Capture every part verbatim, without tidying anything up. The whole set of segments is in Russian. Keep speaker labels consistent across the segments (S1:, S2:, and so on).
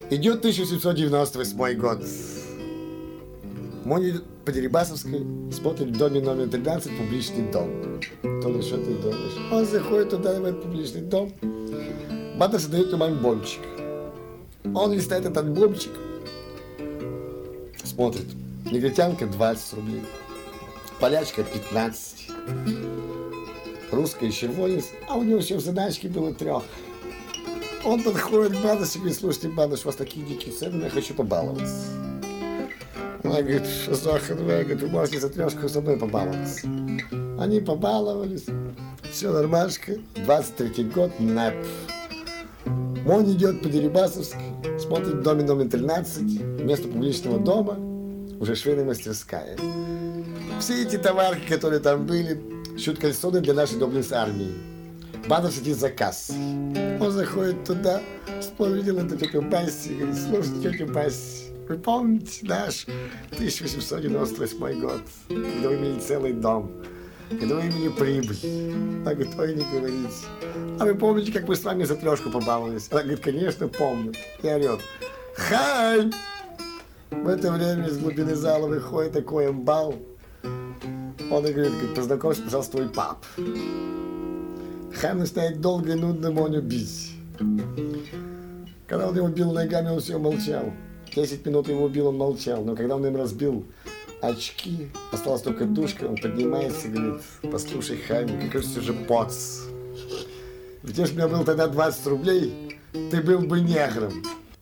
S1: Идет тысяча семьсот девяносто восьмой год. Моня идет по Дерибасовской, смотрит в доме номер тринадцать публичный дом. Толя, что ты думаешь? Он заходит туда, в этот публичный дом. Батов дает ему альбомчик. Он листает этот альбомчик, смотрит. Негритянка двадцать рублей, полячка пятнадцать, русская еще восемьдесят, а у него еще в заначке было трех. Он подходит к Бадышеву и говорит: слушайте, Бадыш, у вас такие дикие цены, я хочу побаловаться. Она говорит: Захарова, вы можете за трешку со мной побаловаться. Они побаловались, все нормашка, двадцать третий год, НЭП. Моня идет по Дерибасовской, смотрит в доме номер тринадцать, вместо публичного дома уже швейная мастерская. Все эти товарки, которые там были, шьют кальсоны для нашей доблестной армии. Бадов сидит за кассой. Он заходит туда, вспомнил эту тетю Басси и говорит: слушайте, тетя Басси, вы помните наш тысяча восемьсот девяносто восьмой год, когда вы имели целый дом, когда вы имели прибыль? Она говорит: ой, не говорите. А вы помните, как мы с вами за трешку побаловались? Она говорит: конечно, помню. И орет: хай! В это время из глубины зала выходит такой амбал. Он и говорит: познакомься, пожалуйста, твой пап. Хайм начинает долго и нудно Моню бить. Когда он его бил ногами, он все молчал. Десять минут его бил, он молчал. Но когда он им разбил очки, осталась только душка, он поднимается и говорит: послушай, Хайм, какой же же поц. Ведь если бы у меня было тогда двадцать рублей, ты был бы негром.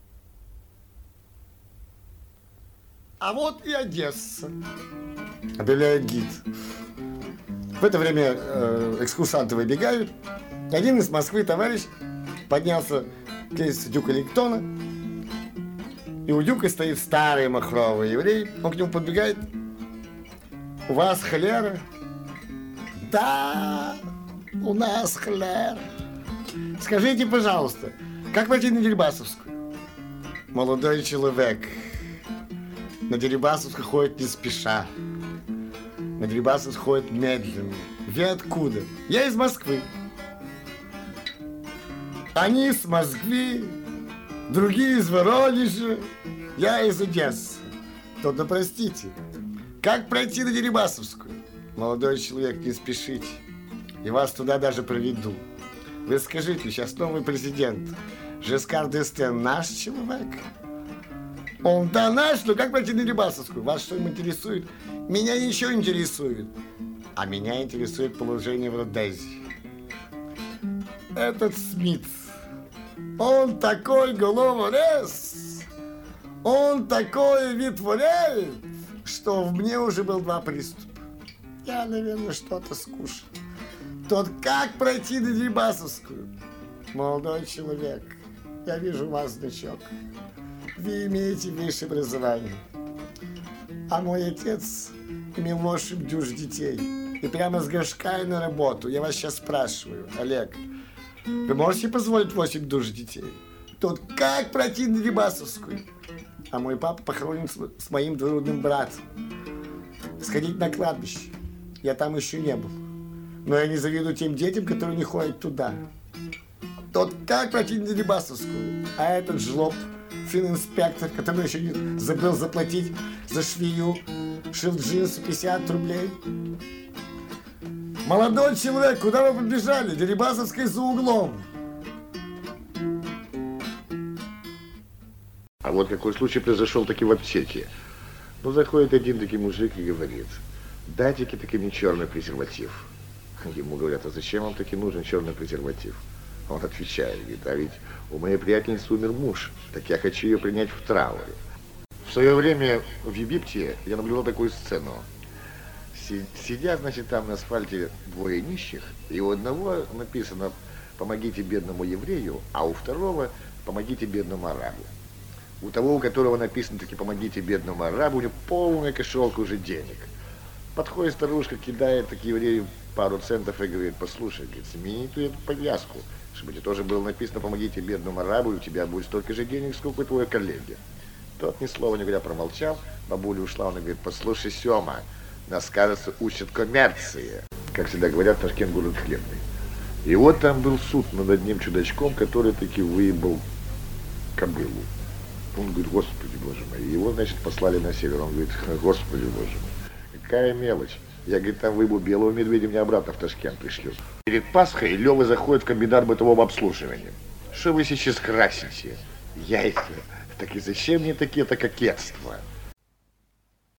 S1: А вот и Одесса, объявляет гид. В это время э, экскурсанты выбегают. Один из Москвы товарищ поднялся к лестнице Дюка Лингтона. И у Дюка стоит старый махровый еврей. Он к нему подбегает: у вас холера? Да, у нас холера. Скажите, пожалуйста, как пройти на Дерибасовскую? Молодой человек, на Дерибасовскую ходит не спеша. На Дерибасовскую ходит медленно. Вы откуда? Я из Москвы. Они из Москвы, другие из Воронежа, я из Одессы. То-то простите. Как пройти на Дерибасовскую? Молодой человек, не спешите. И вас туда даже проведу. Вы скажите, сейчас новый президент Жескар д'Эстен наш человек? Он да наш, но как пройти на Дерибасовскую? Вас что-нибудь интересует? Меня ничего не интересует. А меня интересует положение в Родезии. Этот Смит, он такой головорез, он такое вытворяет, что в мне уже был два приступа. Я, наверное, что-то скушал. Тот как пройти на Дерибасовскую? Молодой человек, я вижу у вас значок. Вы имеете высшее образование. А мой отец имел восемь дюж детей. И прямо с горшка и на работу. Я вас сейчас спрашиваю, Олег, вы можете позволить восемь душ детей? Тут как пройти на Дерибасовскую? А мой папа похоронен с, с моим двоюродным братом. Сходить на кладбище. Я там еще не был. Но я не завидую тем детям, которые не ходят туда. Тут как пройти на Дерибасовскую? А этот жлоб, фининспектор, который еще не забыл заплатить за швею, шил джинсы пятьдесят рублей. Молодой человек, куда вы побежали? Дерибасовская за углом.
S2: А вот какой случай произошел таки в аптеке. Ну, заходит один таки мужик и говорит: дайте-ка таки мне черный презерватив. Ему говорят: а зачем вам таки нужен черный презерватив? Он отвечает, говорит: а ведь у моей приятельницы умер муж, так я хочу ее принять в трауре. В свое время в Египте я наблюдал такую сцену. Сидят, значит, там на асфальте двое нищих, и у одного написано: помогите бедному еврею, а у второго: помогите бедному арабу. У того, у которого написано таки помогите бедному арабу, у него полная кошелка уже денег. Подходит старушка, кидает таки еврею пару центов и говорит: послушай, говорит, смени эту повязку, чтобы тебе тоже было написано помогите бедному арабу, и у тебя будет столько же денег, сколько у твоего коллеги. Тот ни слова не говоря промолчал, бабуля ушла, он говорит: послушай, Сема, нас, кажется, учат коммерции. Как всегда говорят, Ташкент город хлебный. И вот там был суд над одним чудачком, который таки выебал кобылу. Он говорит, господи, боже мой. Его, значит, послали на север. Он говорит, господи, боже мой. Какая мелочь. Я, говорит, там выбу белого медведя, мне обратно в Ташкент пришлют. Перед Пасхой Лёва заходит в комбинат бытового обслуживания. Что вы сейчас красите? Яйца. Так и зачем мне такие-то кокетства?